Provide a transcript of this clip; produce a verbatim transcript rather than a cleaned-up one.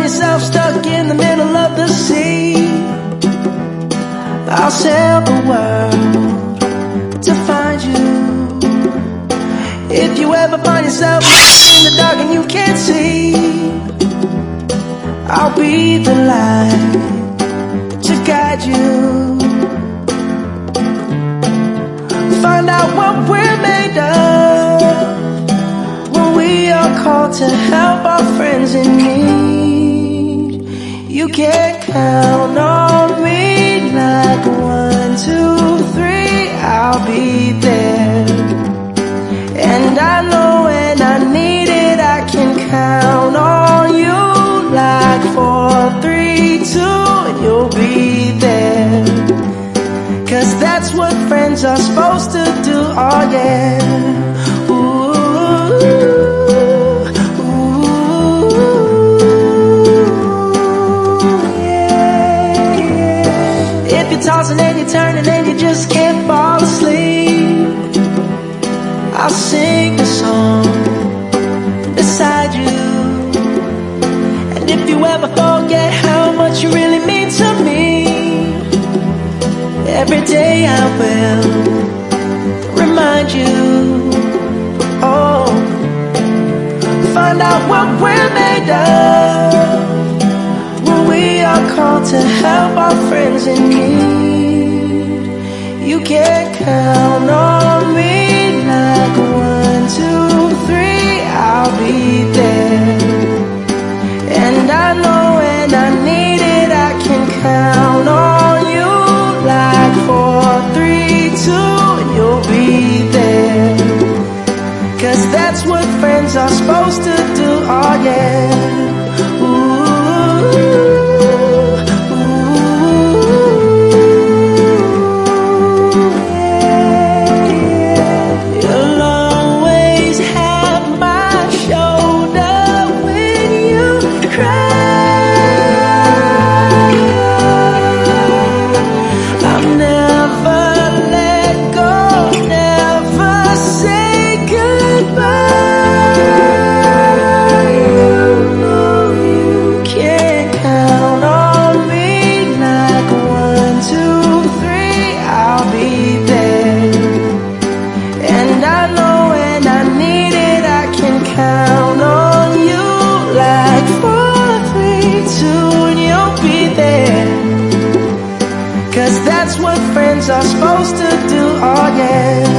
yourself stuck in the middle of the sea, I'll sail the world to find you. If you ever find yourself in the dark and you can't see, I'll be the light to guide you. Find out what we're made of when we are called to help our friends in need. You can count on me like one, two, three, I'll be there. And I know when I need it, I can count on you like four, three, two, and you'll be there. Cause that's what friends are supposed to do, oh yeah. Ooh, ooh, yeah, yeah. If you're tossing and you're turning and you just can't fall asleep, I'll sing a song beside you. And if you ever forget how much you really mean to me, every day I will remind you. Oh, find out what we're made of when we are called to help our friends in need. You can count on me like one, two, three, I'll be there. And I know when I need it, I can count on you like four, three, two, and you'll be there. Cause that's what friends are supposed to do, oh yeah. Ooh, ooh, yeah, yeah. You'll always have my shoulder when you cry. Cause that's what friends are supposed to do, oh yeah.